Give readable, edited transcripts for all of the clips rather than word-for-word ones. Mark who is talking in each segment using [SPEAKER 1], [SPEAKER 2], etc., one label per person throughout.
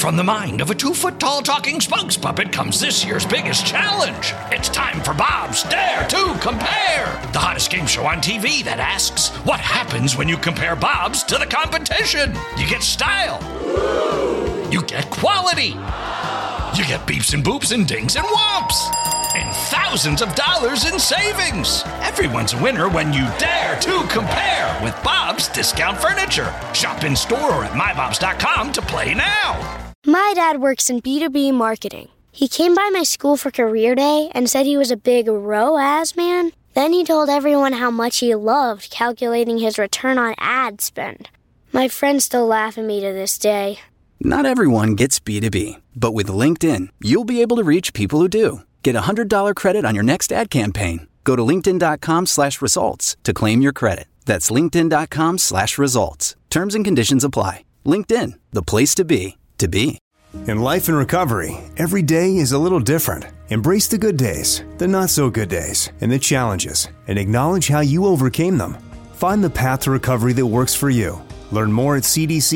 [SPEAKER 1] From the mind of a 2-foot-tall talking spokes puppet comes this year's biggest challenge. It's time for Bob's Dare to Compare, the hottest game show on TV that asks, what happens when you compare Bob's to the competition? You get style. You get quality. You get beeps and boops and dings and whomps. And thousands of dollars in savings. Everyone's a winner when you dare to compare with Bob's Discount Furniture. Shop in store or at mybobs.com to play now.
[SPEAKER 2] My dad works in B2B marketing. He came by my school for career day and said he was a big ROAS man. Then he told everyone how much he loved calculating his return on ad spend. My friends still laugh at me to this day.
[SPEAKER 3] Not everyone gets B2B, but with LinkedIn, you'll be able to reach people who do. Get a $100 credit on your next ad campaign. Go to linkedin.com/results to claim your credit. That's linkedin.com/results. Terms and conditions apply. LinkedIn, the place to be, to be.
[SPEAKER 4] In life and recovery, every day is a little different. Embrace the good days, the not so good days, and the challenges, and acknowledge how you overcame them. Find the path to recovery that works for you. Learn more at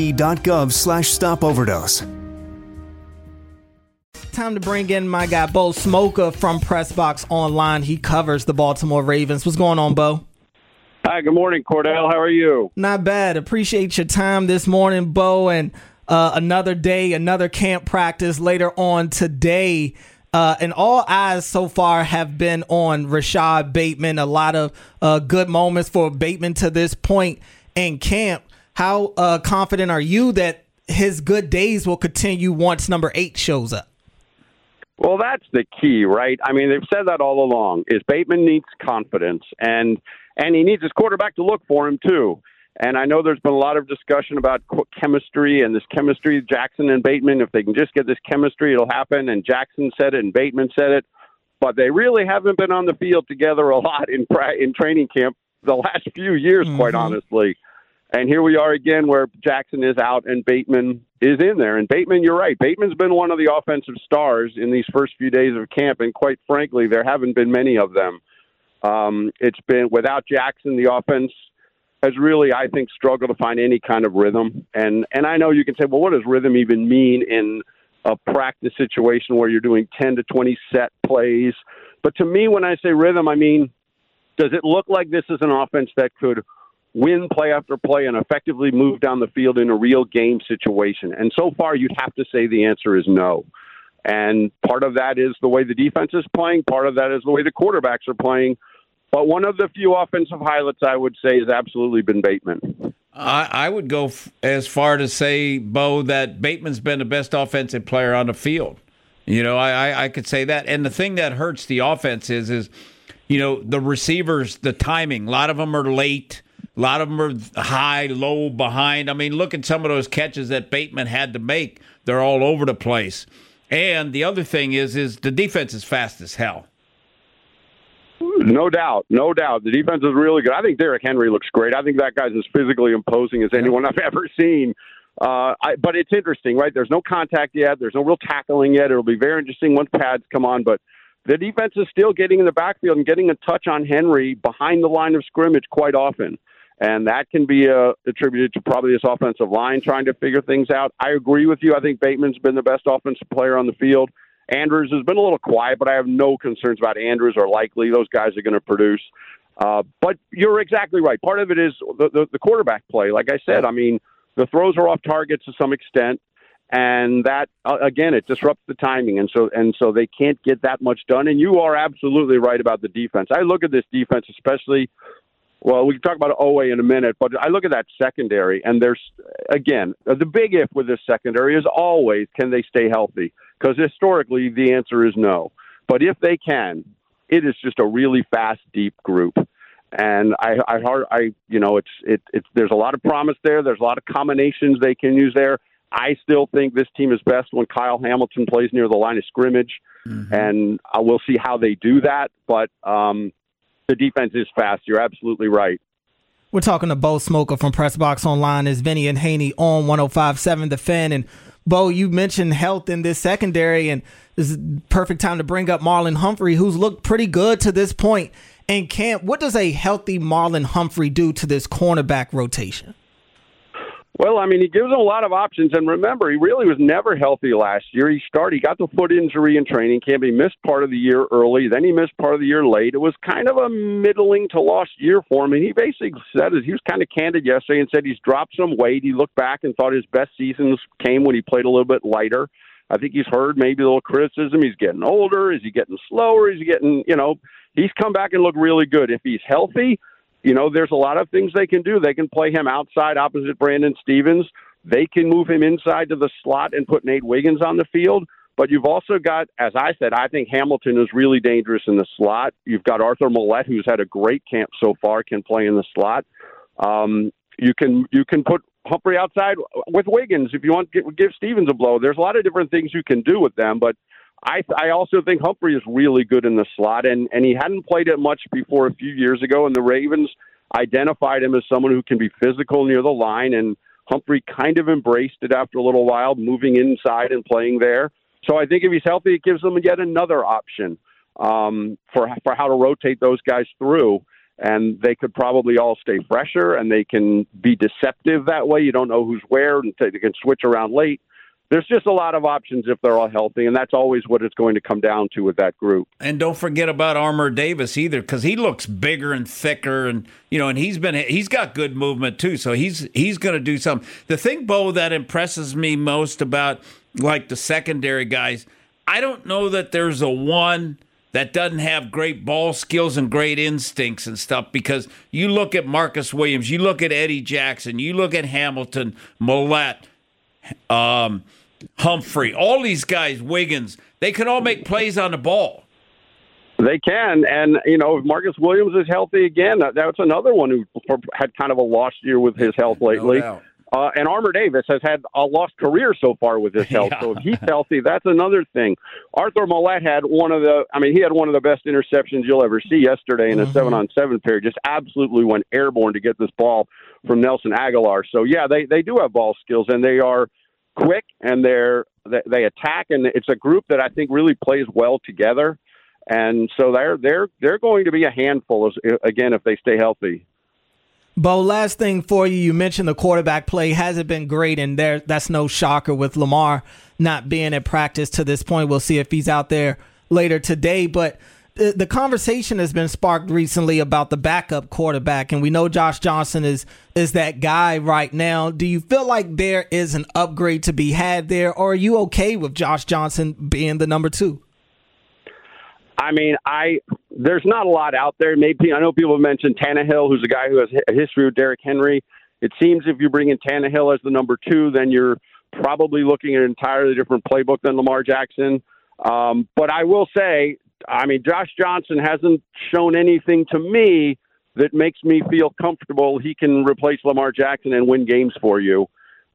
[SPEAKER 4] cdc.gov/stopoverdose.
[SPEAKER 5] Time to bring in my guy, Bo Smoker from PressBox Online. He covers the Baltimore Ravens. What's going on, Bo?
[SPEAKER 6] Hi, good morning, Cordell. How are you?
[SPEAKER 5] Not bad. Appreciate your time this morning, Bo. And another day, another camp practice later on today. And all eyes so far have been on Rashad Bateman. A lot of good moments for Bateman to this point in camp. How confident are you that his good days will continue once number 8 shows up?
[SPEAKER 6] Well, that's the key, right? I mean, they've said that all along, is Bateman needs confidence, and he needs his quarterback to look for him, too. And I know there's been a lot of discussion about chemistry and this chemistry, Jackson and Bateman. If they can just get this chemistry, it'll happen. And Jackson said it and Bateman said it. But they really haven't been on the field together a lot in training camp the last few years, quite honestly. And here we are again where Jackson is out and Bateman is in there. And Bateman, you're right. Bateman's been one of the offensive stars in these first few days of camp. And quite frankly, there haven't been many of them. It's been without Jackson, the offense has really, I think, struggled to find any kind of rhythm. And I know you can say, well, what does rhythm even mean in a practice situation where you're doing 10 to 20 set plays? But to me, when I say rhythm, I mean, does it look like this is an offense that could win play after play and effectively move down the field in a real game situation? And so far, you'd have to say the answer is no. And part of that is the way the defense is playing. Part of that is the way the quarterbacks are playing. But one of the few offensive highlights, I would say, has absolutely been Bateman.
[SPEAKER 7] I would go as far to say, Bo, that Bateman's been the best offensive player on the field. You know, I could say that. And the thing that hurts the offense is you know, the receivers, the timing. A lot of them are late. A lot of them are high, low, behind. I mean, look at some of those catches that Bateman had to make. They're all over the place. And the other thing is the defense is fast as hell.
[SPEAKER 6] No doubt. The defense is really good. I think Derrick Henry looks great. I think that guy's as physically imposing as anyone I've ever seen. But it's interesting, right? There's no contact yet. There's no real tackling yet. It'll be very interesting once pads come on. But the defense is still getting in the backfield and getting a touch on Henry behind the line of scrimmage quite often. And that can be attributed to probably this offensive line trying to figure things out. I agree with you. I think Bateman's been the best offensive player on the field. Andrews has been a little quiet, but I have no concerns about Andrews or Likely. Those guys are going to produce. But you're exactly right. Part of it is the quarterback play. Like I said, I mean, the throws are off target to some extent. And that, again, it disrupts the timing. And so they can't get that much done. And you are absolutely right about the defense. I look at this defense, especially, well, we can talk about OA in a minute, but I look at that secondary, and there's, again, the big if with this secondary is always, can they stay healthy? Because historically, the answer is no. But if they can, it is just a really fast, deep group. And there's a lot of promise there. There's a lot of combinations they can use there. I still think this team is best when Kyle Hamilton plays near the line of scrimmage, and we'll see how they do that. But the defense is fast. You're absolutely right.
[SPEAKER 5] We're talking to Bo Smoker from PressBox Online. It's Vinny and Haney on 105.7 The Fan. And Bo, you mentioned health in this secondary, and this is the perfect time to bring up Marlon Humphrey, who's looked pretty good to this point in camp. What does a healthy Marlon Humphrey do to this cornerback rotation?
[SPEAKER 6] Well, I mean, he gives them a lot of options. And remember, he really was never healthy last year. He got the foot injury in training camp. He missed part of the year early. Then he missed part of the year late. It was kind of a middling to lost year for him. And he basically said it. He was kind of candid yesterday and said he's dropped some weight. He looked back and thought his best seasons came when he played a little bit lighter. I think he's heard maybe a little criticism. He's getting older. Is he getting slower? Is he getting, he's come back and looked really good. If he's healthy, there's a lot of things they can do. They can play him outside opposite Brandon Stevens. They can move him inside to the slot and put Nate Wiggins on the field. But you've also got, as I said, I think Hamilton is really dangerous in the slot. You've got Arthur Millette, who's had a great camp so far, can play in the slot. You can put Humphrey outside with Wiggins if you want to give Stevens a blow. There's a lot of different things you can do with them, but I also think Humphrey is really good in the slot, and he hadn't played it much before a few years ago, and the Ravens identified him as someone who can be physical near the line, and Humphrey kind of embraced it after a little while, moving inside and playing there. So I think if he's healthy, it gives them yet another option for how to rotate those guys through, and they could probably all stay fresher, and they can be deceptive that way. You don't know who's where, and they can switch around late. There's just a lot of options if they're all healthy, and that's always what it's going to come down to with that group.
[SPEAKER 7] And don't forget about Armour Davis either, because he looks bigger and thicker, and and he's got good movement too. So he's going to do something. The thing, Bo, that impresses me most about like the secondary guys, I don't know that there's a one that doesn't have great ball skills and great instincts and stuff, because you look at Marcus Williams, you look at Eddie Jackson, you look at Hamilton, Millette, Humphrey, all these guys, Wiggins, they can all make plays on the ball.
[SPEAKER 6] They can, and if Marcus Williams is healthy again, that's another one who had kind of a lost year with his health lately.
[SPEAKER 7] No doubt.
[SPEAKER 6] And Armour Davis has had a lost career so far with his health. Yeah. So if he's healthy, that's another thing. Arthur Millette had one of the best interceptions you'll ever see yesterday in a 7-on-7 period. Just absolutely went airborne to get this ball from Nelson Aguilar. So yeah, they do have ball skills, and they are quick, and they attack, and it's a group that I think really plays well together. And so they're going to be a handful again if they stay healthy.
[SPEAKER 5] Bo, last thing for you. You mentioned the quarterback play hasn't been great, and that's no shocker with Lamar not being at practice to this point. We'll see if he's out there later today. But the conversation has been sparked recently about the backup quarterback, and we know Josh Johnson is that guy right now. Do you feel like there is an upgrade to be had there, or are you okay with Josh Johnson being the number 2?
[SPEAKER 6] I mean, there's not a lot out there. Maybe I know people have mentioned Tannehill, who's a guy who has a history with Derrick Henry. It seems if you bring in Tannehill as the number 2, then you're probably looking at an entirely different playbook than Lamar Jackson. But I will say, I mean, Josh Johnson hasn't shown anything to me that makes me feel comfortable he can replace Lamar Jackson and win games for you.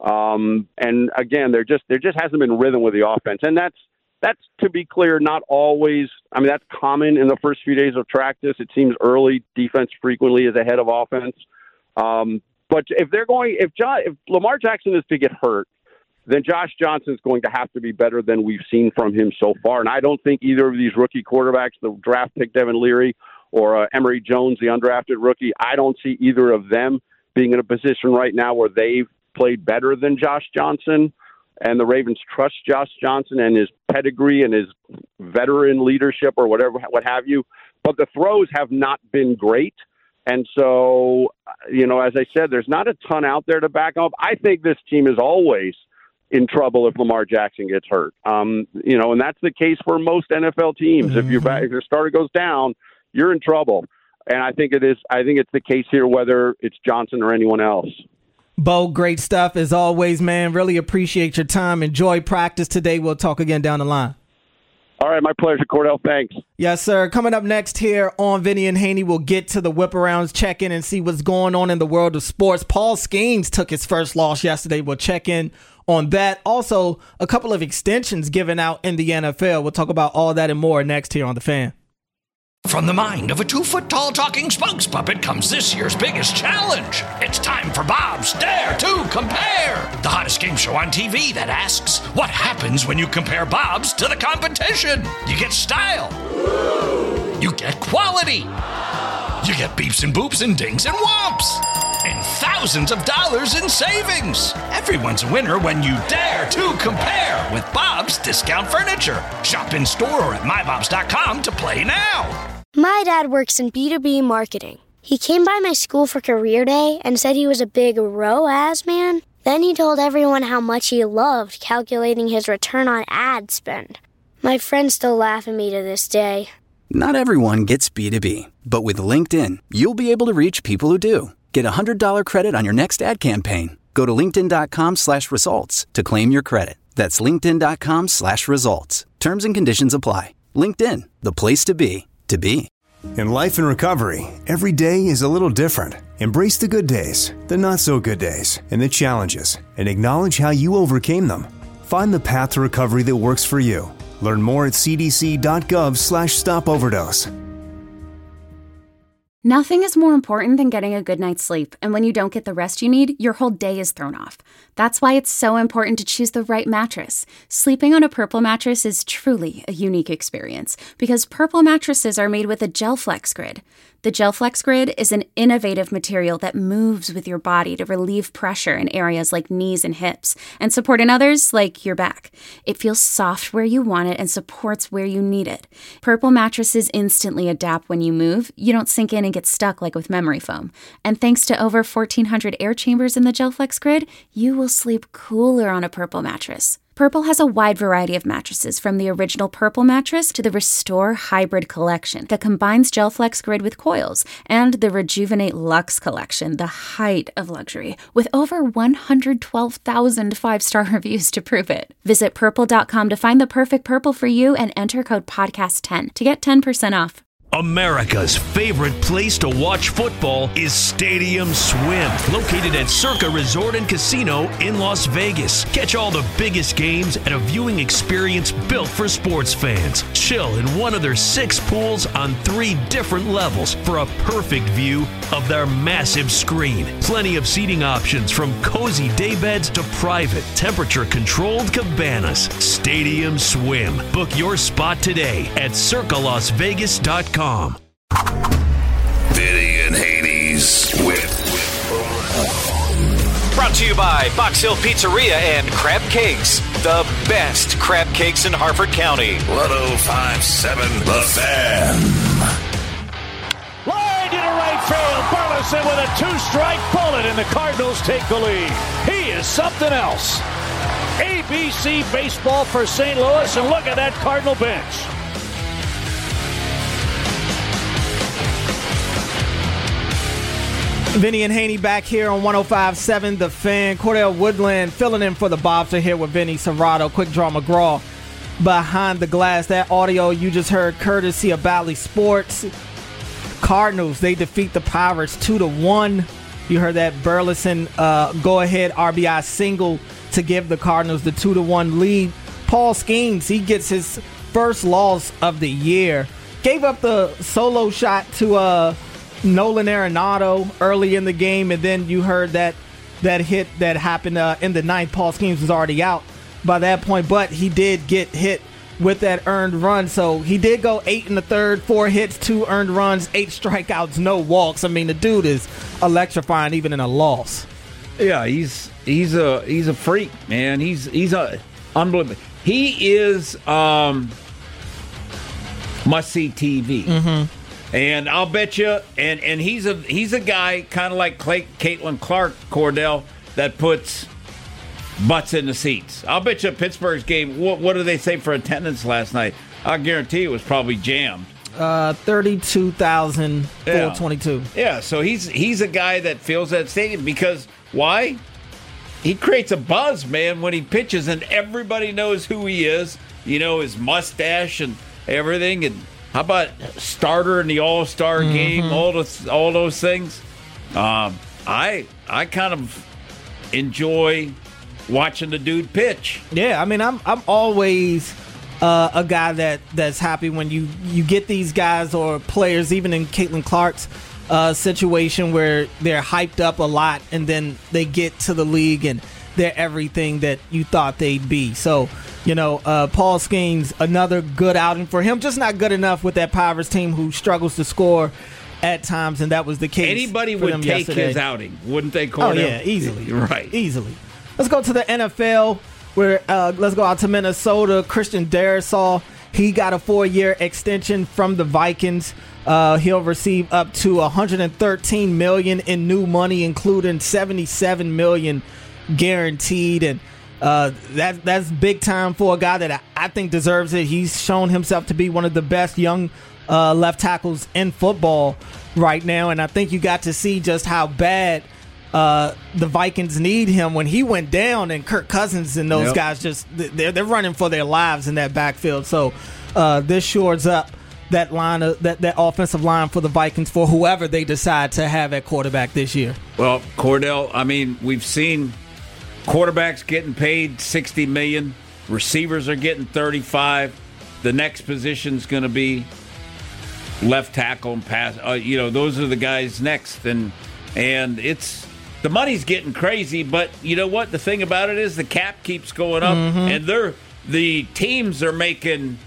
[SPEAKER 6] And again, there just hasn't been rhythm with the offense, and that's to be clear, not always. I mean, that's common in the first few days of practice. It seems early defense frequently is ahead of offense. But if Lamar Jackson is to get hurt, then Josh Johnson is going to have to be better than we've seen from him so far. And I don't think either of these rookie quarterbacks, the draft pick Devin Leary or Emory Jones, the undrafted rookie, I don't see either of them being in a position right now where they've played better than Josh Johnson. And the Ravens trust Josh Johnson and his pedigree and his veteran leadership or what have you. But the throws have not been great. And so, as I said, there's not a ton out there to back up. I think this team is always in trouble if Lamar Jackson gets hurt. And that's the case for most NFL teams. If your starter goes down, you're in trouble. And I think it's the case here, whether it's Johnson or anyone else.
[SPEAKER 5] Bo, great stuff as always, man. Really appreciate your time. Enjoy practice today. We'll talk again down the line.
[SPEAKER 6] All right, my pleasure, Cordell. Thanks.
[SPEAKER 5] Yes, sir. Coming up next here on Vinny and Haney, we'll get to the whip-arounds, check in and see what's going on in the world of sports. Paul Skeens took his first loss yesterday. We'll check in on that. Also, a couple of extensions given out in the NFL. We'll talk about all that and more next here on The Fan.
[SPEAKER 1] From the mind of a 2-foot-tall talking spokes puppet comes this year's biggest challenge. It's time for Bob's Dare to Compare, the hottest game show on TV that asks, what happens when you compare Bob's to the competition? You get style. You get quality. You get beeps and boops and dings and whomps. And thousands of dollars in savings. Everyone's a winner when you dare to compare with Bob's Discount Furniture. Shop in store or at mybobs.com to play now.
[SPEAKER 2] My dad works in B2B marketing. He came by my school for career day and said he was a big ROAS man. Then he told everyone how much he loved calculating his return on ad spend. My friends still laugh at me to this day.
[SPEAKER 3] Not everyone gets B2B, but with LinkedIn, you'll be able to reach people who do. Get a $100 credit on your next ad campaign. Go to linkedin.com/results to claim your credit. That's linkedin.com/results. Terms and conditions apply. LinkedIn, the place to be, to be.
[SPEAKER 4] In life and recovery, every day is a little different. Embrace the good days, the not so good days, and the challenges, and acknowledge how you overcame them. Find the path to recovery that works for you. Learn more at cdc.gov/stopoverdose.
[SPEAKER 8] Nothing is more important than getting a good night's sleep, and when you don't get the rest you need, your whole day is thrown off. That's why it's so important to choose the right mattress. Sleeping on a Purple mattress is truly a unique experience because Purple mattresses are made with a GelFlex Grid. The GelFlex Grid is an innovative material that moves with your body to relieve pressure in areas like knees and hips and support in others like your back. It feels soft where you want it and supports where you need it. Purple mattresses instantly adapt when you move. You don't sink in and get stuck like with memory foam. And thanks to over 1,400 air chambers in the GelFlex Grid, you will sleep cooler on a Purple mattress. Purple has a wide variety of mattresses, from the original Purple mattress to the Restore Hybrid collection that combines GelFlex Grid with coils, and the Rejuvenate Luxe collection, the height of luxury, with over 112,000 five-star reviews to prove it. Visit purple.com to find the perfect Purple for you and enter code podcast10 to get 10% off.
[SPEAKER 9] America's favorite place to watch football is Stadium Swim, located at Circa Resort and Casino in Las Vegas. Catch all the biggest games at a viewing experience built for sports fans. Chill in one of their 6 pools on 3 different levels for a perfect view of their massive screen. Plenty of seating options, from cozy daybeds to private, temperature-controlled cabanas. Stadium Swim. Book your spot today at circalasvegas.com.
[SPEAKER 10] Vinny and Haney's
[SPEAKER 11] Brought to you by Box Hill Pizzeria and Crab Cakes, the best crab cakes in Harford County.
[SPEAKER 10] 105.7 The Fan.
[SPEAKER 12] Line to right field. Burleson with a 2-strike bullet, and the Cardinals take the lead. He is something else. ABC baseball for St. Louis, and look at that Cardinal bench.
[SPEAKER 5] Vinny and Haney back here on 105.7 The Fan. Cordell Woodland filling in for the Bobs are here with Vinny Serrato. Quick Draw McGraw behind the glass. That audio you just heard courtesy of Bally Sports. Cardinals, they defeat the Pirates 2-1. You heard that Burleson go-ahead RBI single to give the Cardinals the 2-1 lead. Paul Skeens, he gets his first loss of the year. Gave up the solo shot to Nolan Arenado early in the game, and then you heard that hit that happened in the ninth. Paul Skeens was already out by that point, but he did get hit with that earned run. So he did go 8 in the third, 4 hits, 2 earned runs, 8 strikeouts, no walks. I mean, the dude is electrifying even in a loss.
[SPEAKER 7] Yeah, he's a freak, man. He's a unbelievable. He is must-see TV. Mm-hmm. And I'll bet you, and he's a guy kind of like Caitlin Clark, Cordell, that puts butts in the seats. I'll bet you Pittsburgh's game, what do they say for attendance last night? I guarantee it was probably jammed.
[SPEAKER 5] 32,422.
[SPEAKER 7] Yeah, so he's a guy that fills that stadium because why? He creates a buzz, man, when he pitches, and everybody knows who he is. You know, his mustache and everything, and how about starter in the All-Star game? All those things. I kind of enjoy watching the dude pitch.
[SPEAKER 5] Yeah, I mean, I'm always a guy that's happy when you get these guys or players, even in Caitlin Clark's situation, where they're hyped up a lot and then they get to the league and they're everything that you thought they'd be. So, you know, Paul Skeens, another good outing for him. Just not good enough with that Pirates team who struggles to score at times, and that was the case.
[SPEAKER 7] Anybody
[SPEAKER 5] for
[SPEAKER 7] would
[SPEAKER 5] them
[SPEAKER 7] take
[SPEAKER 5] yesterday.
[SPEAKER 7] his outing, wouldn't they, Cordell?
[SPEAKER 5] Oh, yeah, easily.
[SPEAKER 7] Right.
[SPEAKER 5] Easily. Let's go to the NFL, where let's go out to Minnesota. Christian Darrisaw, he got a 4-year extension from the Vikings. He'll receive up to $113 million in new money, including $77 million guaranteed, and that's big time for a guy that I think deserves it. He's shown himself to be one of the best young left tackles in football right now, and I think you got to see just how bad the Vikings need him when he went down, and Kirk Cousins and those guys they're running for their lives in that backfield. So this shores up that line of that offensive line for the Vikings for whoever they decide to have at quarterback this year.
[SPEAKER 7] Well, Cordell, I mean, we've seen quarterbacks getting paid $60 million, receivers are getting $35. The next position's going to be left tackle and pass. Those are the guys next, and it's the money's getting crazy. But you know what? The thing about it is the cap keeps going up, and the teams are making.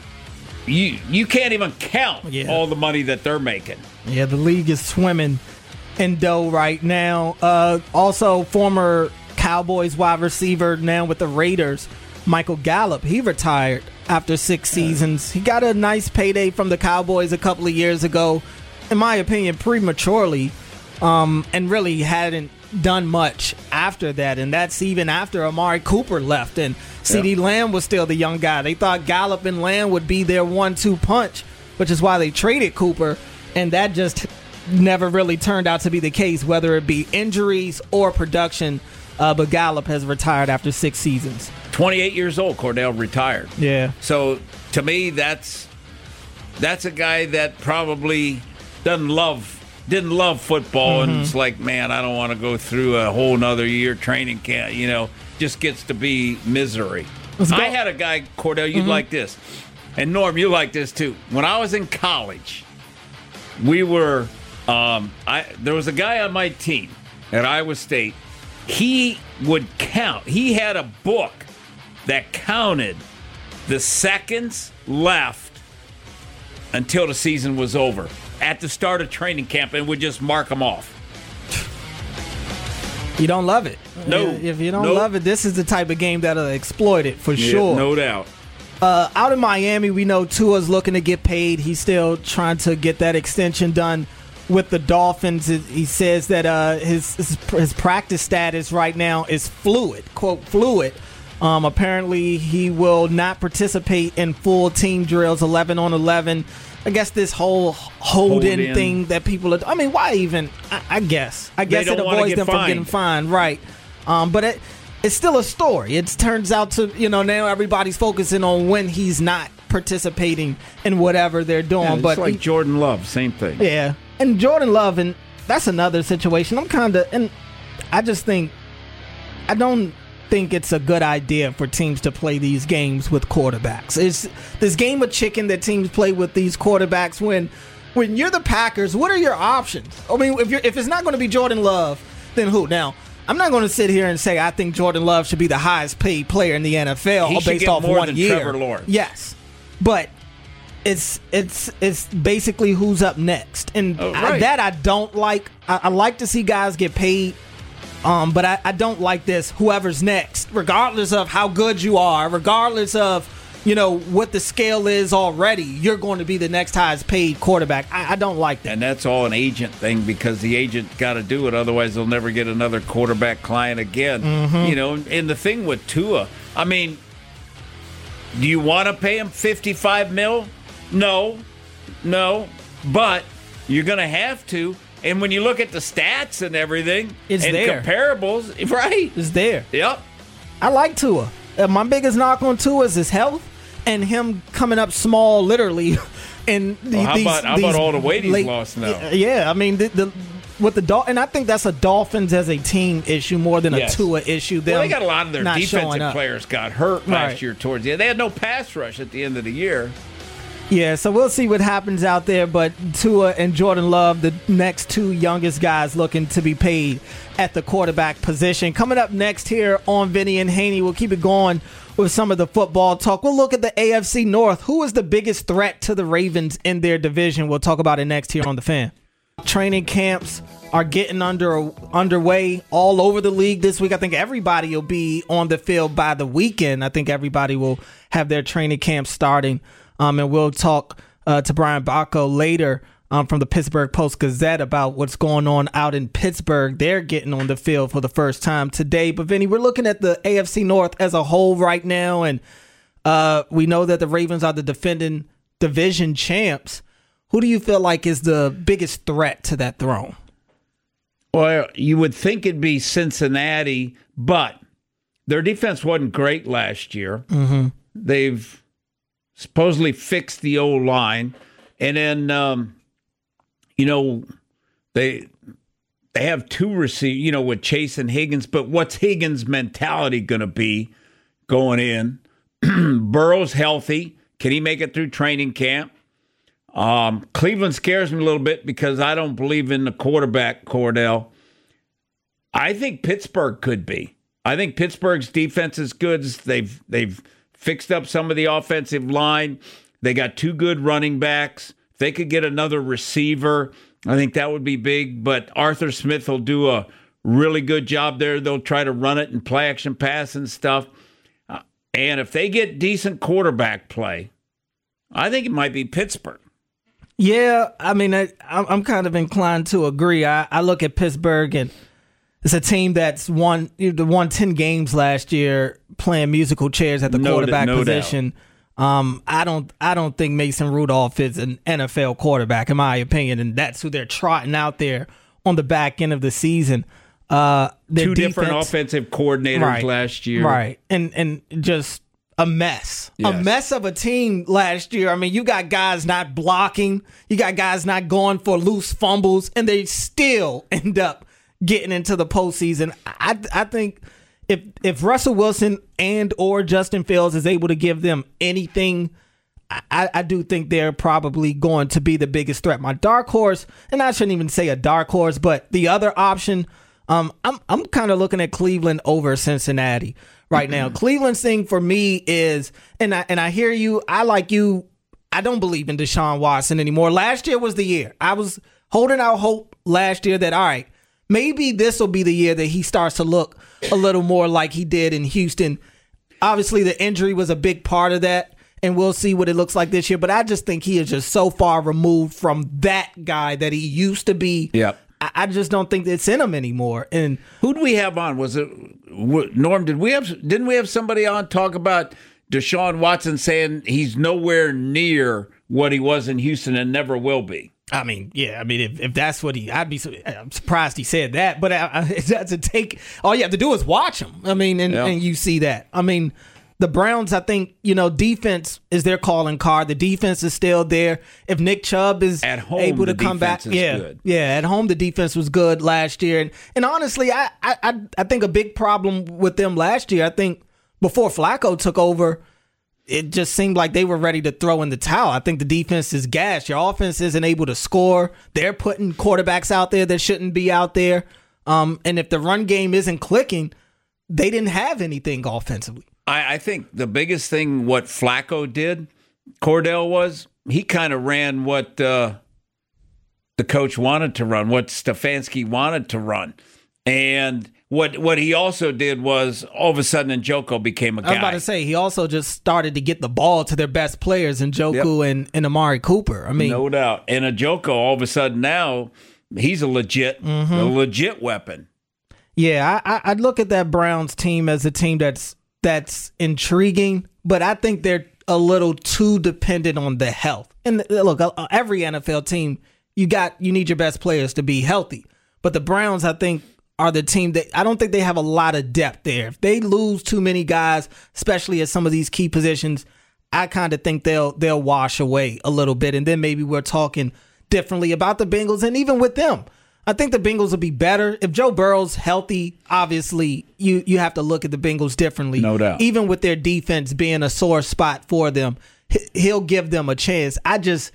[SPEAKER 7] You can't even count all the money that they're making.
[SPEAKER 5] Yeah, the league is swimming in dough right now. Also, former Cowboys wide receiver, now with the Raiders, Michael Gallup, he retired after 6 seasons. He got a nice payday from the Cowboys a couple of years ago, in my opinion, prematurely, and really hadn't done much after that. And that's even after Amari Cooper left and CeeDee Lamb was still the young guy. They thought Gallup and Lamb would be their 1-2 punch, which is why they traded Cooper, and that just never really turned out to be the case, whether it be injuries or production. But Gallup has retired after 6 seasons.
[SPEAKER 7] 28 years old, Cordell retired.
[SPEAKER 5] Yeah.
[SPEAKER 7] So to me, that's a guy that probably didn't love football, and it's like, man, I don't want to go through a whole nother year training camp. Just gets to be misery. I had a guy, Cordell, you'd like this, and Norm, you like this too. When I was in college, we were there was a guy on my team at Iowa State. He would count. He had a book that counted the seconds left until the season was over at the start of training camp, and would just mark them off.
[SPEAKER 5] You don't love it.
[SPEAKER 7] No.
[SPEAKER 5] If you don't love it, this is the type of game that'll exploit it for sure.
[SPEAKER 7] No doubt.
[SPEAKER 5] Out in Miami, we know Tua's looking to get paid. He's still trying to get that extension done with the Dolphins. He says that his practice status right now is fluid, quote, fluid. Apparently, he will not participate in full team drills, 11 on 11. I guess this whole hold-in thing that people are... I mean, why even? I guess it avoids them from getting fined, right? But it's still a story. It turns out to, now everybody's focusing on when he's not participating in whatever they're doing.
[SPEAKER 7] Yeah,
[SPEAKER 5] but
[SPEAKER 7] like Jordan Love, same thing.
[SPEAKER 5] Yeah, and Jordan Love, and that's another situation. I don't think it's a good idea for teams to play these games with quarterbacks. It's this game of chicken that teams play with these quarterbacks. When you're the Packers, what are your options? I mean, if it's not going to be Jordan Love, then who? Now, I'm not going to sit here and say I think Jordan Love should be the highest paid player in the NFL based off
[SPEAKER 7] more
[SPEAKER 5] 1
[SPEAKER 7] than
[SPEAKER 5] year.
[SPEAKER 7] Trevor Lawrence.
[SPEAKER 5] Yes, but it's basically who's up next, and I don't like. I like to see guys get paid. But I don't like this. Whoever's next, regardless of how good you are, regardless of what the scale is already, you're going to be the next highest paid quarterback. I don't like that.
[SPEAKER 7] And that's all an agent thing, because the agent got to do it. Otherwise, they'll never get another quarterback client again. And the thing with Tua, I mean, do you want to pay him $55 million? No, but you're going to have to. And when you look at the stats and everything,
[SPEAKER 5] it's
[SPEAKER 7] and
[SPEAKER 5] there.
[SPEAKER 7] Comparables, right?
[SPEAKER 5] It's there.
[SPEAKER 7] Yep.
[SPEAKER 5] I like Tua. My biggest knock on Tua is his health and him coming up small, literally. And
[SPEAKER 7] how about all the weight he's lost now?
[SPEAKER 5] Yeah, I mean, and I think that's a Dolphins as a team issue more than a Tua issue.
[SPEAKER 7] They got a lot of their defensive players got hurt last year towards the end. They had no pass rush at the end of the year.
[SPEAKER 5] Yeah, so we'll see what happens out there, but Tua and Jordan Love, the next two youngest guys looking to be paid at the quarterback position. Coming up next here on Vinny and Haney, we'll keep it going with some of the football talk. We'll look at the AFC North. Who is the biggest threat to the Ravens in their division? We'll talk about it next here on The Fan. Training camps are getting underway all over the league this week. I think everybody will be on the field by the weekend. I think everybody will have their training camp starting. And we'll talk to Brian Bacco later from the Pittsburgh Post-Gazette about what's going on out in Pittsburgh. They're getting on the field for the first time today. But, Vinny, we're looking at the AFC North as a whole right now, and we know that the Ravens are the defending division champs. Who do you feel like is the biggest threat to that throne?
[SPEAKER 7] Well, you would think it'd be Cincinnati, but their defense wasn't great last year.
[SPEAKER 5] Mm-hmm.
[SPEAKER 7] They've supposedly fixed the old line, and then they have two receivers, with Chase and Higgins. But what's Higgins' mentality going to be going in? Burrow's healthy. Can he make it through training camp? Cleveland scares me a little bit because I don't believe in the quarterback, Cordell. I think Pittsburgh could be. I think Pittsburgh's defense is good. They've fixed up some of the offensive line. They got two good running backs. If they could get another receiver, I think that would be big. But Arthur Smith will do a really good job there. They'll try to run it and play action pass and stuff. And if they get decent quarterback play, I think it might be Pittsburgh.
[SPEAKER 5] Yeah, I mean, I'm kind of inclined to agree. I look at Pittsburgh, and it's a team that's won 10 games last year playing musical chairs at the quarterback position. I don't think Mason Rudolph is an NFL quarterback, in my opinion, and that's who they're trotting out there on the back end of the season.
[SPEAKER 7] Two different offensive coordinators last year.
[SPEAKER 5] Right, and just a mess. Yes. A mess of a team last year. I mean, you got guys not blocking. You got guys not going for loose fumbles, and they still end up getting into the postseason. I think if Russell Wilson and or Justin Fields is able to give them anything, I do think they're probably going to be the biggest threat. My dark horse, and I shouldn't even say a dark horse, but the other option, I'm kind of looking at Cleveland over Cincinnati right now. Cleveland's thing for me is, and I hear you, I like you, I don't believe in Deshaun Watson anymore. Last year was the year. I was holding out hope last year that, all right, maybe this will be the year that he starts to look a little more like he did in Houston. Obviously, the injury was a big part of that, and we'll see what it looks like this year. But I just think he is just so far removed from that guy that he used to be.
[SPEAKER 7] Yep.
[SPEAKER 5] I just don't think it's in him anymore. And
[SPEAKER 7] who do we have on? Was it Norm? Didn't we have somebody on talk about Deshaun Watson saying he's nowhere near what he was in Houston and never will be?
[SPEAKER 5] I mean, yeah. I mean, if that's what I'm surprised he said that. But that's a take. All you have to do is watch him. I mean, and you see that. I mean, the Browns, I think, defense is their calling card. The defense is still there. If Nick Chubb is
[SPEAKER 7] at home,
[SPEAKER 5] able to come back,
[SPEAKER 7] good.
[SPEAKER 5] At home the defense was good last year. And honestly, I think a big problem with them last year, I think before Flacco took over, it just seemed like they were ready to throw in the towel. I think the defense is gashed. Your offense isn't able to score. They're putting quarterbacks out there that shouldn't be out there. And if the run game isn't clicking, they didn't have anything offensively.
[SPEAKER 7] I think the biggest thing what Flacco did, Cordell, was he kind of ran what the coach wanted to run, what Stefanski wanted to run. And what he also did was all of a sudden Njoku became a guy.
[SPEAKER 5] I was about to say, he also just started to get the ball to their best players, Njoku and Amari Cooper. I mean,
[SPEAKER 7] no doubt. And Njoku, all of a sudden now, he's a legit weapon.
[SPEAKER 5] Yeah, I'd look at that Browns team as a team that's intriguing, but I think they're a little too dependent on the health. And look, every NFL team, you need your best players to be healthy. But the Browns, I think, are the team that I don't think they have a lot of depth there. If they lose too many guys, especially at some of these key positions, I kind of think they'll wash away a little bit. And then maybe we're talking differently about the Bengals. And even with them, I think the Bengals will be better. If Joe Burrow's healthy, obviously, you have to look at the Bengals differently.
[SPEAKER 7] No doubt.
[SPEAKER 5] Even with their defense being a sore spot for them, he'll give them a chance. I just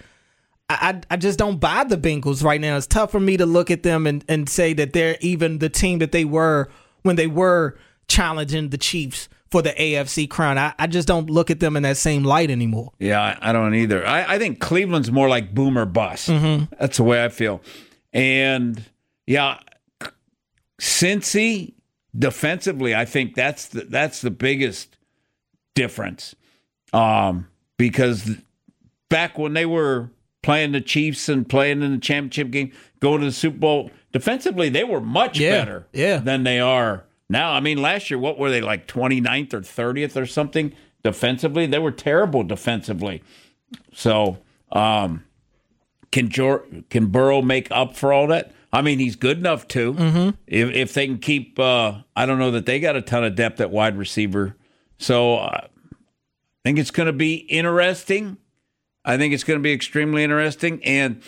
[SPEAKER 5] don't buy the Bengals right now. It's tough for me to look at them and say that they're even the team that they were when they were challenging the Chiefs for the AFC crown. I just don't look at them in that same light anymore.
[SPEAKER 7] Yeah, I don't either. I think Cleveland's more like boom or bust.
[SPEAKER 5] Mm-hmm.
[SPEAKER 7] That's the way I feel. And, yeah, Cincy, defensively, I think that's the biggest difference. Because back when they were playing the Chiefs and playing in the championship game, going to the Super Bowl, defensively, they were much better than they are now. I mean, last year, what were they, like 29th or 30th or something defensively? They were terrible defensively. So can Burrow make up for all that? I mean, he's good enough to. Mm-hmm. If they can keep, I don't know that they got a ton of depth at wide receiver. So I think it's going to be interesting. I think it's going to be extremely interesting. And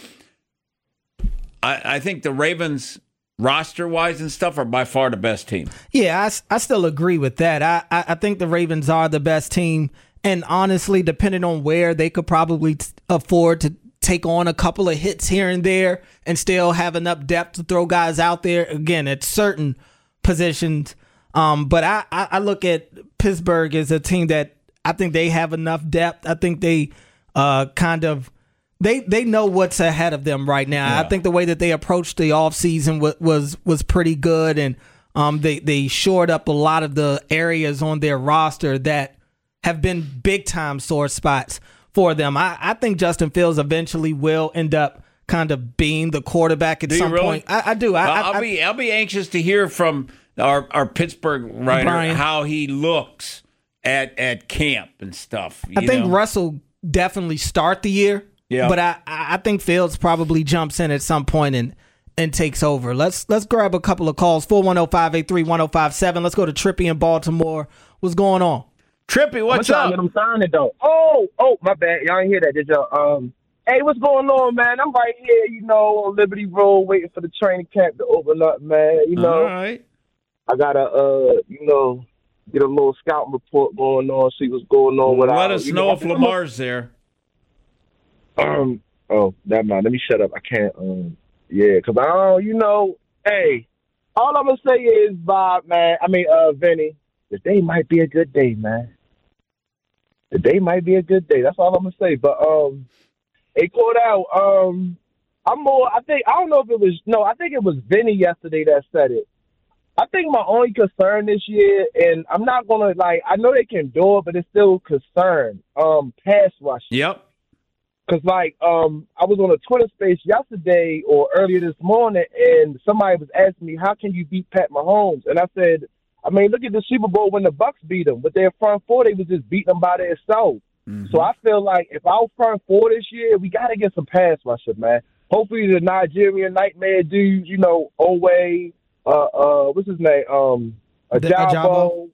[SPEAKER 7] I think the Ravens, roster-wise and stuff, are by far the best team.
[SPEAKER 5] Yeah, I still agree with that. I think the Ravens are the best team. And honestly, depending on where, they could probably afford to take on a couple of hits here and there and still have enough depth to throw guys out there, again, at certain positions. But I look at Pittsburgh as a team that I think they have enough depth. I think they they know what's ahead of them right now. Yeah. I think the way that they approached the offseason was pretty good, and they shored up a lot of the areas on their roster that have been big-time sore spots for them. I think Justin Fields eventually will end up kind of being the quarterback at some point. I do.
[SPEAKER 7] I'll be anxious to hear from our Pittsburgh writer Brian, how he looks at camp and stuff.
[SPEAKER 5] I think Russell definitely start the year, but I think Fields probably jumps in at some point and takes over. Let's grab a couple of calls. 410-583-1057. Let's go to Trippy in Baltimore. What's going on?
[SPEAKER 7] Trippy, what's up?
[SPEAKER 13] I'm signing though. Oh, my bad. Y'all ain't hear that, did y'all? Hey, what's going on, man? I'm right here, on Liberty Road, waiting for the training camp to open up, man. All
[SPEAKER 7] right.
[SPEAKER 13] I gotta, get a little scouting report going on, see what's going on.
[SPEAKER 7] Let us know if Lamar's there.
[SPEAKER 13] Oh, never mind. Let me shut up. I can't. Because hey, all I'm gonna say is, Bob, man. Vinny, today might be a good day, man. Today might be a good day. That's all I'm gonna say. But hey, Cordell, I think it was Vinny yesterday that said it. I think my only concern this year, and I'm not gonna I know they can do it, but it's still concern. Pass rush.
[SPEAKER 7] Yep.
[SPEAKER 13] Because I was on a Twitter space yesterday or earlier this morning, and somebody was asking me, how can you beat Pat Mahomes? And I said, look at the Super Bowl when the Bucs beat them. With their front four, they was just beating them by themselves. Mm-hmm. So I feel like if our front four this year, we got to get some pass rushers, man. Hopefully the Nigerian Nightmare dudes, Owe, what's his name? Ajabo,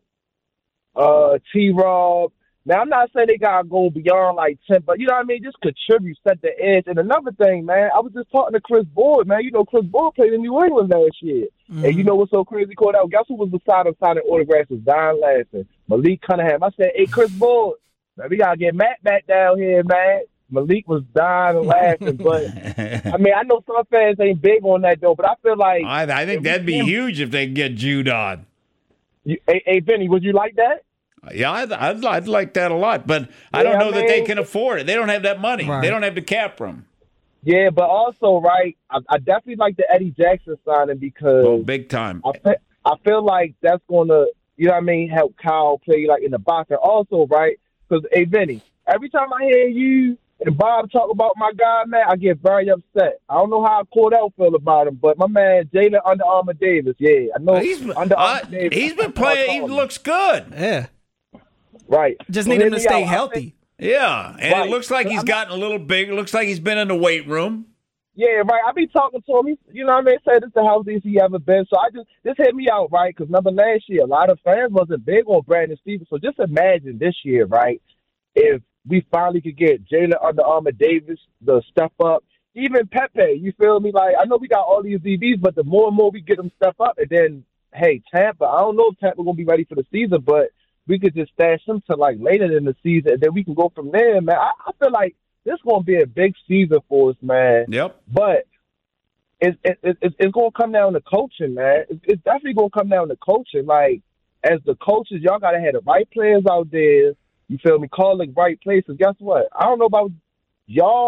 [SPEAKER 13] T-Rob. Now, I'm not saying they got to go beyond 10, but just contribute, set the edge. And another thing, man, I was just talking to Chris Boyd, man. Chris Boyd played in New England last year. Mm-hmm. And you know what's so crazy, Cordell? Guess who was beside him signing autographs? Was Don laughing. Malik Cunningham. I said, hey, Chris Boyd, man, we got to get Matt back down here, man. Malik was dying and laughing. But, I know some fans ain't big on that, though, but I feel like...
[SPEAKER 7] I think that'd be huge if they could get Jude on.
[SPEAKER 13] Hey, Vinny, would you like that?
[SPEAKER 7] Yeah, I'd like that a lot, but I don't know that they can afford it. They don't have that money. Right. They don't have the cap room.
[SPEAKER 13] Yeah, but also, right, I definitely like the Eddie Jackson signing because...
[SPEAKER 7] big time.
[SPEAKER 13] I feel like that's going to, help Kyle play in the boxing. Also, right, because, hey, Vinny, every time I hear you and Bob talk about my guy, man, I get very upset. I don't know how Cordell feel about him, but my man, Jalen Under Armour Davis, I know Under Armour Davis.
[SPEAKER 7] He's been playing. He looks good.
[SPEAKER 5] Yeah.
[SPEAKER 13] Right.
[SPEAKER 5] Just need him to stay healthy.
[SPEAKER 7] Yeah. And it looks like he's gotten a little big. It looks like he's been in the weight room.
[SPEAKER 13] Yeah, right. I be talking to him. Said it's the healthiest he ever been. So I just hit me out, right? Because remember last year, a lot of fans wasn't big on Brandon Stevens. So just imagine this year, right? If we finally could get Jalen Under Armour Davis to step up. Even Pepe, you feel me? I know we got all these DBs, but the more and more we get them step up, and then, hey, Tampa, I don't know if Tampa going to be ready for the season, but we could just stash them to later in the season, and then we can go from there, man. I feel like this is going to be a big season for us, man.
[SPEAKER 7] Yep.
[SPEAKER 13] But it's going to come down to coaching, man. It's definitely going to come down to coaching. As the coaches, y'all got to have the right players out there. You feel me? Call the right places. Guess what? I don't know about y'all,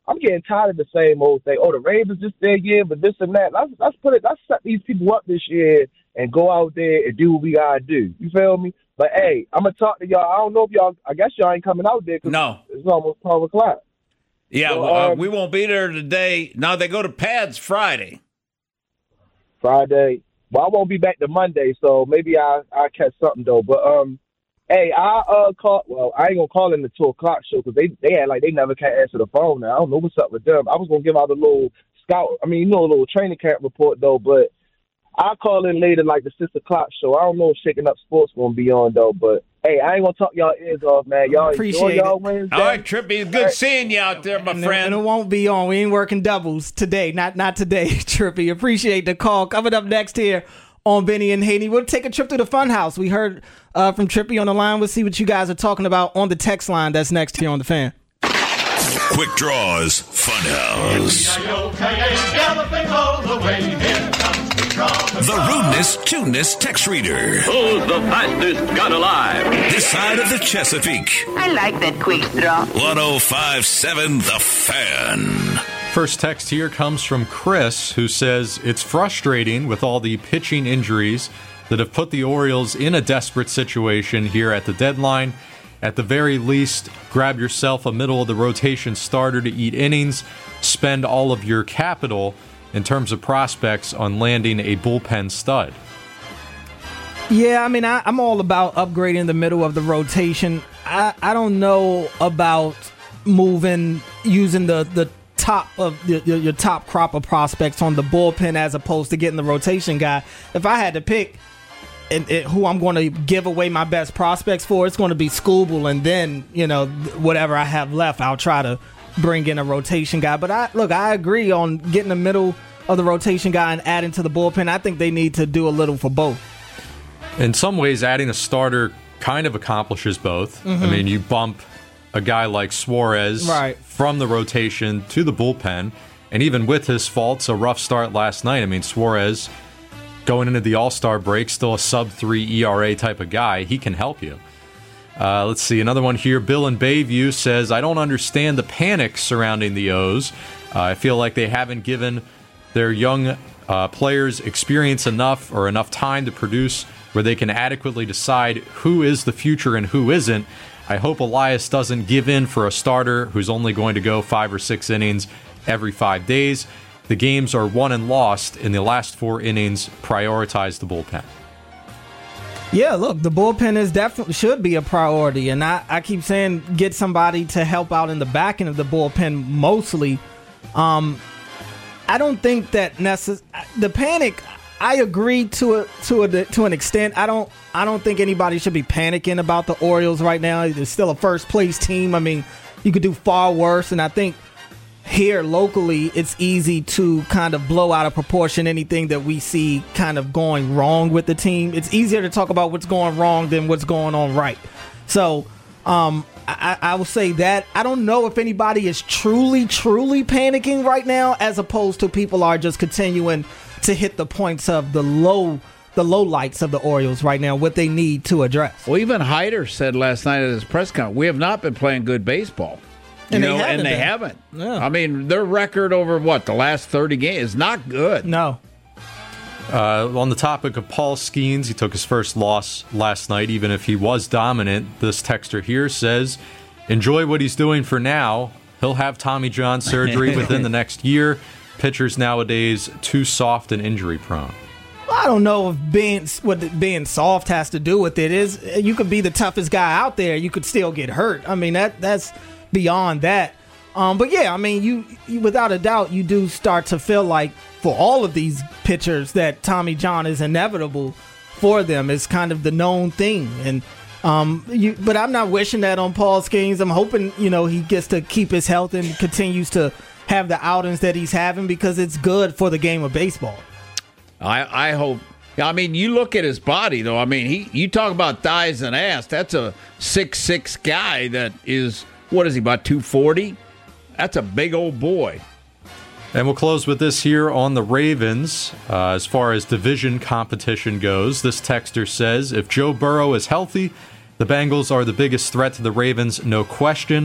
[SPEAKER 13] I'm getting tired of the same old thing. Oh, the Ravens just there again, but this and that. Let's set these people up this year and go out there and do what we gotta do. You feel me? But hey, I'm gonna talk to y'all. I don't know if y'all. I guess y'all ain't coming out there.
[SPEAKER 7] No,
[SPEAKER 13] it's almost 12 o'clock.
[SPEAKER 7] Yeah,
[SPEAKER 13] so,
[SPEAKER 7] we won't be there today. Now they go to pads Friday.
[SPEAKER 13] Friday. Well, I won't be back to Monday, so maybe I'll catch something though. But hey, I call. Well, I ain't gonna call in the 2 o'clock show because they act like they never can answer the phone now. I don't know what's up with them. I was gonna give out a little a little training camp report though, but I'll call in later, like the 6 o'clock show. I don't know if Shaking Up Sports gonna be on though, but hey, I ain't gonna talk y'all ears off, man. Y'all
[SPEAKER 5] appreciate
[SPEAKER 13] enjoy y'all
[SPEAKER 5] it.
[SPEAKER 13] Wednesday.
[SPEAKER 7] All right, Trippy, good seeing you out there, my friend.
[SPEAKER 5] And it won't be on. We ain't working doubles today. Not today, Trippy. Appreciate the call. Coming up next here on Benny and Haney, we'll take a trip to the Funhouse. We heard from Trippy on the line. We'll see what you guys are talking about on the text line that's next here on The Fan.
[SPEAKER 10] Quick Draws Funhouse. The Rudeness Tuneness Text Reader.
[SPEAKER 14] Who's the fastest gun alive?
[SPEAKER 10] This side of the Chesapeake.
[SPEAKER 15] I like that quick draw.
[SPEAKER 10] 105.7 The Fan.
[SPEAKER 16] First text here comes from Chris, who says it's frustrating with all the pitching injuries that have put the Orioles in a desperate situation here at the deadline. At the very least, grab yourself a middle-of-the-rotation starter to eat innings. Spend all of your capital in terms of prospects on landing a bullpen stud.
[SPEAKER 5] Yeah, I mean, I'm all about upgrading the middle of the rotation. I don't know about using the top of your top crop of prospects on the bullpen as opposed to getting the rotation guy. If I had to pick who I'm going to give away my best prospects for, it's going to be Skubal, and then whatever I have left, I'll try to bring in a rotation guy. But I agree on getting the middle of the rotation guy and adding to the bullpen. I think they need to do a little for both.
[SPEAKER 16] In some ways, adding a starter kind of accomplishes both.
[SPEAKER 5] Mm-hmm.
[SPEAKER 16] I mean, you bump a guy like Suarez from the rotation to the bullpen, and even with his faults, a rough start last night. I mean, Suarez going into the All-Star break, still a sub-3 ERA type of guy. He can help you. Let's see, another one here. Bill in Bayview says, I don't understand the panic surrounding the O's. I feel like they haven't given their young players experience enough or enough time to produce where they can adequately decide who is the future and who isn't. I hope Elias doesn't give in for a starter who's only going to go 5 or 6 innings every 5 days. The games are won and lost in the last 4 innings. Prioritize the bullpen.
[SPEAKER 5] Yeah, look, the bullpen is definitely should be a priority, and I keep saying get somebody to help out in the back end of the bullpen mostly. I don't think that the panic. I agree to an extent. I don't think anybody should be panicking about the Orioles right now. They're still a first place team. I mean, you could do far worse, and I think here locally, it's easy to kind of blow out of proportion anything that we see kind of going wrong with the team. It's easier to talk about what's going wrong than what's going on right. So I will say that I don't know if anybody is truly panicking right now, as opposed to people are just continuing to hit the points of the low lights of the Orioles right now, what they need to address.
[SPEAKER 7] Well, even Hyder said last night at his press conference, we have not been playing good baseball.
[SPEAKER 5] And they
[SPEAKER 7] haven't.
[SPEAKER 5] Yeah.
[SPEAKER 7] I mean, their record over, the last 30 games is not good.
[SPEAKER 5] No.
[SPEAKER 16] On the topic of Paul Skeens, he took his first loss last night, even if he was dominant. This texter here says, enjoy what he's doing for now. He'll have Tommy John surgery within the next year. Pitchers nowadays too soft and injury prone.
[SPEAKER 5] I don't know if being soft has to do with it. You could be the toughest guy out there, you could still get hurt. I mean, that's beyond that. But yeah, I mean, you without a doubt, you do start to feel like for all of these pitchers that Tommy John is inevitable for them. It's kind of the known thing. And but I'm not wishing that on Paul Skeens. I'm hoping, he gets to keep his health and continues to have the outings that he's having, because it's good for the game of baseball.
[SPEAKER 7] I hope. I mean, you look at his body, though. I mean, you talk about thighs and ass. That's a 6'6" guy that is, what is he, about 240? That's a big old boy.
[SPEAKER 16] And we'll close with this here on the Ravens. As far as division competition goes, this texter says, if Joe Burrow is healthy, the Bengals are the biggest threat to the Ravens, no question.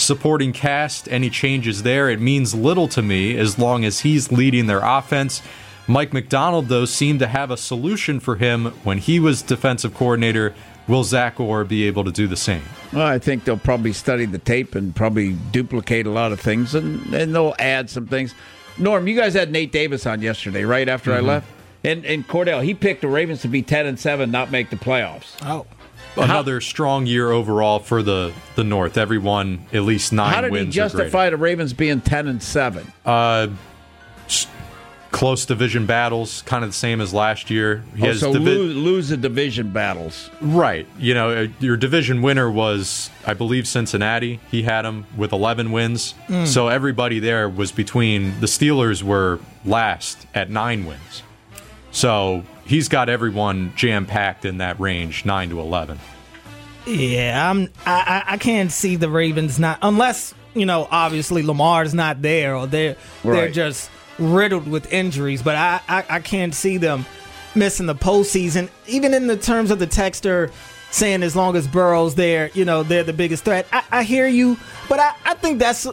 [SPEAKER 16] supporting cast, any changes there, it means little to me as long as he's leading their offense. Mike Macdonald, though, seemed to have a solution for him when he was defensive coordinator. Will Zach Orr be able to do the same?
[SPEAKER 7] Well, I think they'll probably study the tape and probably duplicate a lot of things, and they'll add some things. Norm, you guys had Nate Davis on yesterday, right after I left? And Cordell, he picked the Ravens to be 10-7, not make the playoffs.
[SPEAKER 5] Oh.
[SPEAKER 16] Another strong year overall for the North. Everyone at least 9 wins.
[SPEAKER 7] How did he justify the Ravens being 10-7?
[SPEAKER 16] Close division battles, kind of the same as last year.
[SPEAKER 7] Lose the division battles.
[SPEAKER 16] Right. You know, your division winner was, I believe, Cincinnati. He had them with 11 wins. So everybody there was between, the Steelers were last at 9 wins. So he's got everyone jam-packed in that range, 9-11.
[SPEAKER 5] Yeah, I can't see the Ravens not, unless, obviously Lamar's not there or they're just riddled with injuries, but I can't see them missing the postseason. Even in the terms of the texter saying as long as Burrow's there, they're the biggest threat. I hear you, but I think that's,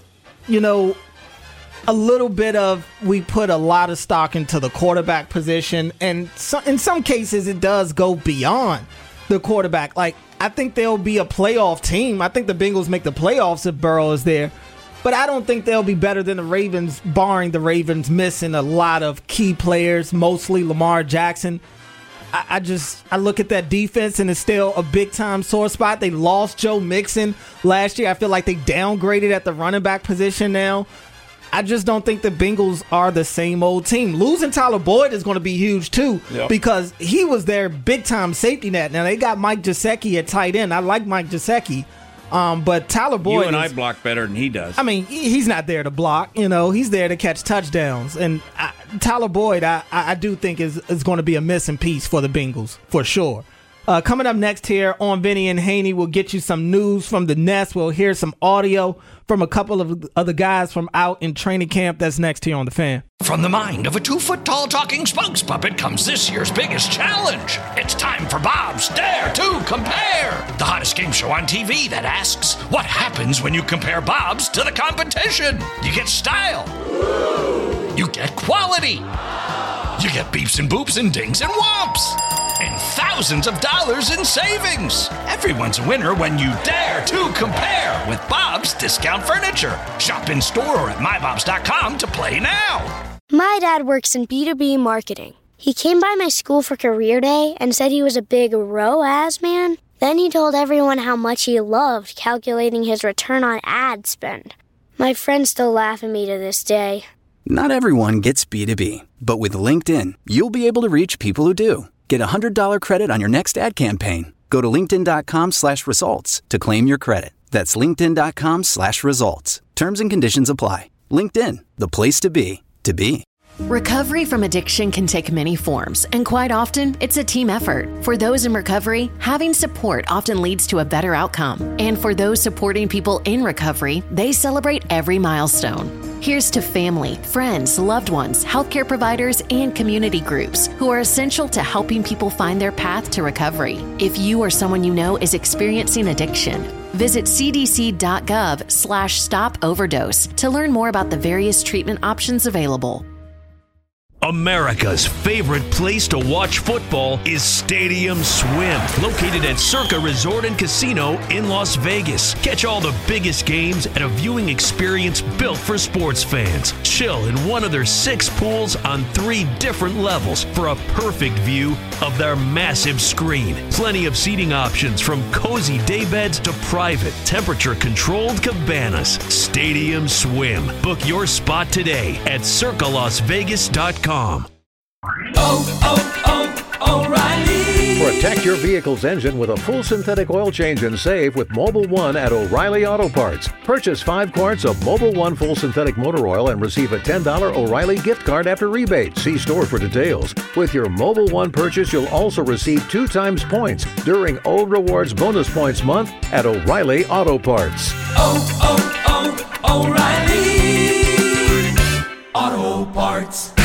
[SPEAKER 5] a little bit of, we put a lot of stock into the quarterback position, and in some cases it does go beyond the quarterback. Like, I think they'll be a playoff team. I think the Bengals make the playoffs if Burrow is there. But I don't think they'll be better than the Ravens, barring the Ravens missing a lot of key players, mostly Lamar Jackson. I look at that defense, and it's still a big-time sore spot. They lost Joe Mixon last year. I feel like they downgraded at the running back position now. I just don't think the Bengals are the same old team. Losing Tyler Boyd is going to be huge, too, because he was their big-time safety net. Now, they got Mike Gesicki at tight end. I like Mike Gesicki. But Tyler Boyd,
[SPEAKER 7] you and I block better than he does.
[SPEAKER 5] I mean, he's not there to block. He's there to catch touchdowns. And Tyler Boyd, I do think is going to be a missing piece for the Bengals for sure. Coming up next here on Vinny and Haney, we'll get you some news from the Nest. We'll hear some audio from a couple of other guys from out in training camp. That's next here on The Fan.
[SPEAKER 1] From the mind of a 2-foot-tall talking spokes puppet comes this year's biggest challenge. It's time for Bob's Dare to Compare, the hottest game show on TV that asks, what happens when you compare Bob's to the competition? You get style. You get quality. You get beeps and boops and dings and whomps. And thousands of dollars in savings. Everyone's a winner when you dare to compare with Bob's Discount Furniture. Shop in store or at mybobs.com to play now.
[SPEAKER 2] My dad works in B2B marketing. He came by my school for career day and said he was a big ROAS man. Then he told everyone how much he loved calculating his return on ad spend. My friends still laugh at me to this day.
[SPEAKER 3] Not everyone gets B2B, but with LinkedIn, you'll be able to reach people who do. Get a $100 credit on your next ad campaign. Go to linkedin.com/results to claim your credit. That's linkedin.com/results. Terms and conditions apply. LinkedIn, the place to be, to be.
[SPEAKER 17] Recovery from addiction can take many forms, and quite often, it's a team effort. For those in recovery, having support often leads to a better outcome. And for those supporting people in recovery, they celebrate every milestone. Here's to family, friends, loved ones, healthcare providers, and community groups who are essential to helping people find their path to recovery. If you or someone you know is experiencing addiction, visit cdc.gov/stop-overdose to learn more about the various treatment options available.
[SPEAKER 9] America's favorite place to watch football is Stadium Swim, located at Circa Resort and Casino in Las Vegas. Catch all the biggest games at a viewing experience built for sports fans. Chill in one of their 6 pools on 3 different levels for a perfect view of their massive screen. Plenty of seating options from cozy daybeds to private, temperature-controlled cabanas. Stadium Swim. Book your spot today at circalasvegas.com.
[SPEAKER 18] O'Reilly. Protect your vehicle's engine with a full synthetic oil change and save with Mobil 1 at O'Reilly Auto Parts. Purchase 5 quarts of Mobil 1 full synthetic motor oil and receive a $10 O'Reilly gift card after rebate. See store for details. With your Mobil 1 purchase, you'll also receive 2 times points during Old Rewards Bonus Points Month at O'Reilly Auto Parts.
[SPEAKER 19] O'Reilly Auto Parts.